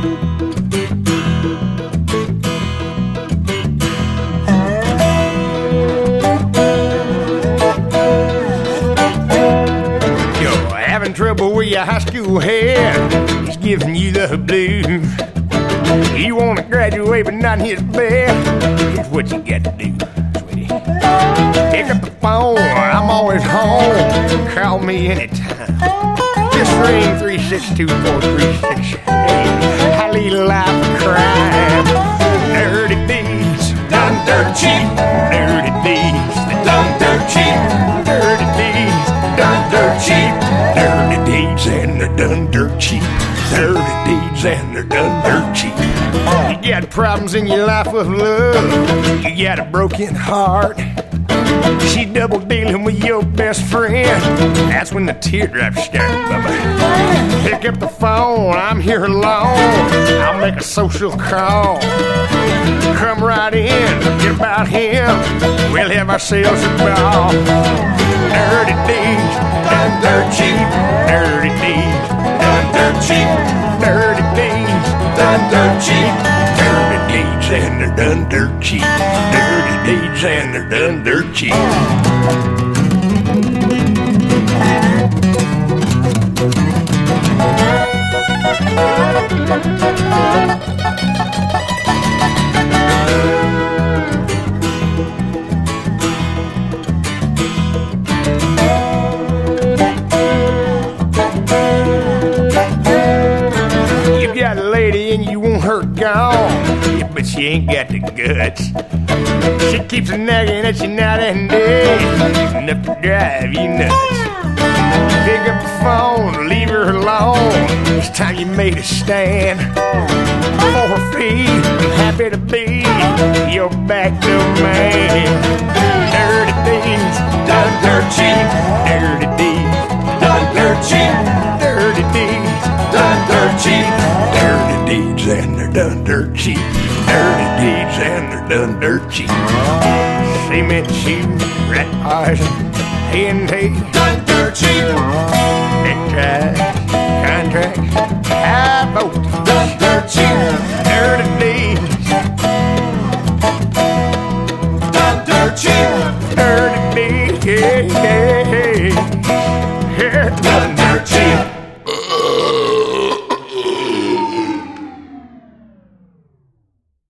Having trouble with your high school head, he's giving you the blues. You want to graduate but not his best. Here's what you got to do, sweetie. Pick up the phone, I'm always home. Call me anytime. Just ring 362-4368. I lead a life of crime. Dirty deeds, done dirt cheap. Dirty deeds, done dirt cheap. Dirty deeds, done dirt cheap. Dirty deeds and they're done dirt cheap. Dirty deeds and they're done dirt cheap. You got problems in your life with love. You got a broken heart. She double dealing with your best friend. That's when the teardrops start, Bubba. Pick up the phone, I'm here alone. I'll make a social call. Come right in, get about him. We'll have ourselves a ball. Dirty deeds, done dirt cheap. Dirty deeds, done dirt cheap. Dirty deeds, done dirt cheap. Dirty deeds and they're done dirt cheap. Dirty deeds and they're done dirt cheap. You got a lady and you want her gone, yeah, but she ain't got the guts. She keeps nagging at you night and day, enough to drive you nuts. Pick up the phone, leave her alone. It's time you made a stand. For her feet, I'm happy to be your back domain. Dirty deeds, done dirt cheap. Dirty deeds, done dirt cheap. Dirty deeds, done dirt cheap. Dirty deeds and they're done dirt cheap. Dirty deeds and they're done dirt cheap. Cement shoes, rat poison, A&T, done dirt cheap. Neckties, contracts, high vote, done dirt cheap. Dirty deeds, done dirt cheap. Dirty deeds, yeah, yeah.